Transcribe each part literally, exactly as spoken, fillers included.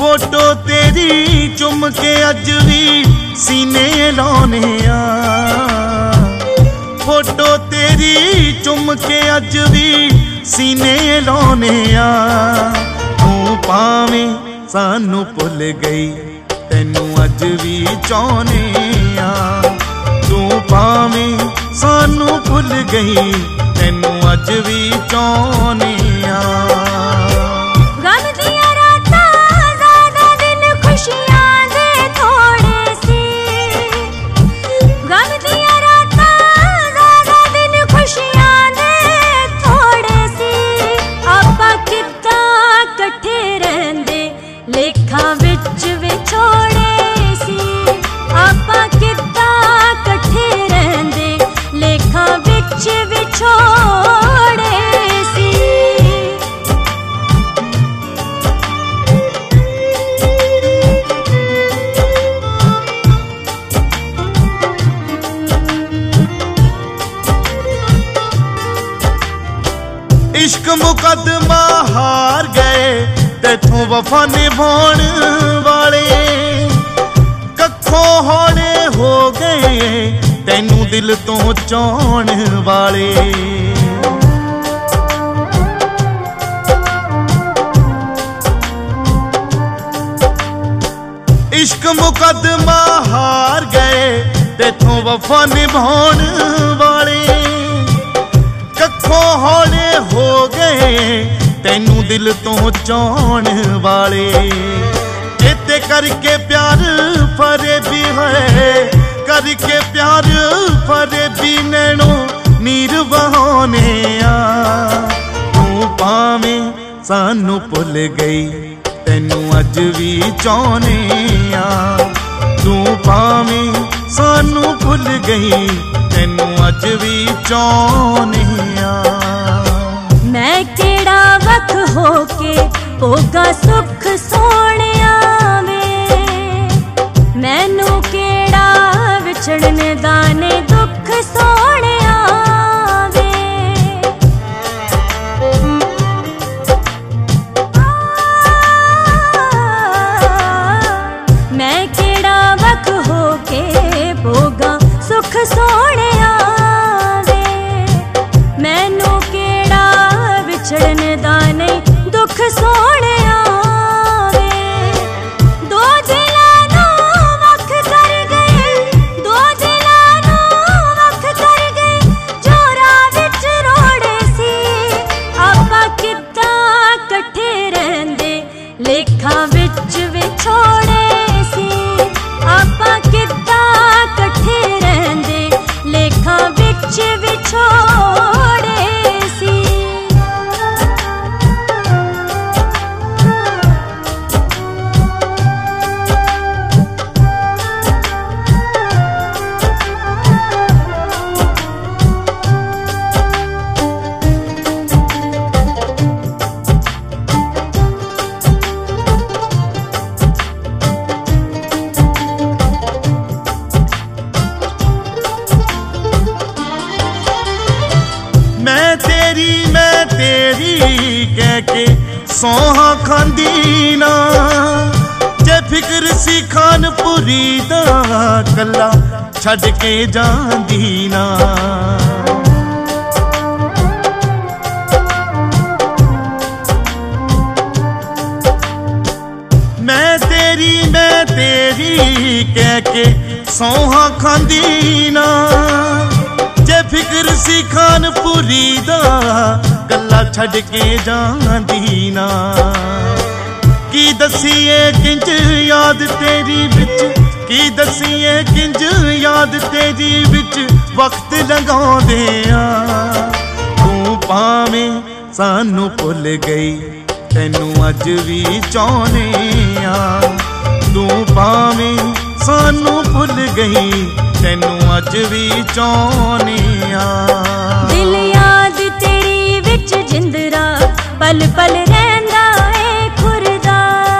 Photo तेरी चुम के अज भी सीने लाने आ, फोटो तेरी चुम के अज भी सीने लाने आ। तू भावें सानू भुल गई तैनू अज भी चाहने आ, तू भावें सानू भुल गई तैनू अज भी चाहने आ। इश्क मुकदमा हार गए तेथों वफा निभाउण वाले, कखों हौले हो गए तैनू दिल तो चाहण वाले। इश्क मुकदमा हार गए तेथों वफा निभाउण वाले, कखों हौले हो गए तैनू दिल तो चाहण वाले। इते करके प्यार फरे भी है, करके प्यार फरे भी नैनो नीर बहाने आ। तू भावें सानू भुल गई तैनू अज भी चाहने आ, तू भावें सानू भुल गई तैनू अज भी चाहने आ। मैं केड़ा वख होके होगा सुख सोहणिया वे, मैनू केड़ा विछड़ने दाने दुख सोहणिया वे। मैं केड़ा वख होके होगा सुख सोहणिया वे, मैनू केड़ा विछड़ने दाने दुख सोहणिया वे। दो दिलां नूं वख कर गए, दो दिलां नूं वख कर गए जो राह विच रोड़े सी। आपां किद्दां कट्ठे रहिंदे लेखा विच विछोड़े सी, आपां किद्दां कट्ठे रहिंदे लेखा विच विछोड़े सी। मैं तेरी मैं तेरी कह के सौहा खांदी ना, जे फिक्र सी खानपुरी दा कला छड़ के जांदी ना। मैं तेरी मैं तेरी कह के सौहा खांदी ना, जे फिक्र सी खानपुरी दा कला छड़ के जांदी ना। की दसीए किंज याद तेरी विच, की दसीए किंज याद तेरी विच वक्त लगाउंदे आ। तू भावें सानू भुल गई तैनू अज भी चाहने आ, तू भावें सानू भुल गई तैनू अज भी चाहने आ। दिल याद तेरी विच जिंदरा पल पल रहिंदा ए खुरदा,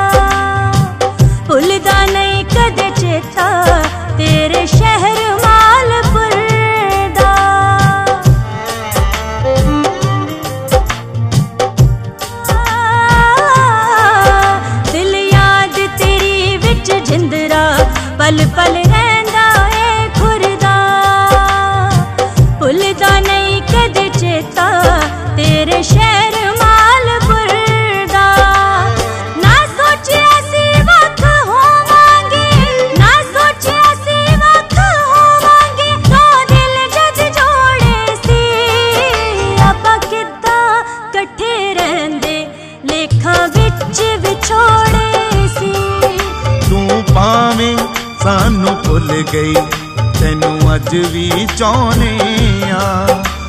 भुलदा नहीं कदे चेता तेरे शहर मालपुर दा। दिल याद ਭਾਵੇਂ ਸਾਨੂੰ ਭੁੱਲ ਗਈ ਤੈਨੂੰ ਅੱਜ ਵੀ ਚਾਹੁੰਦੇ ਆ।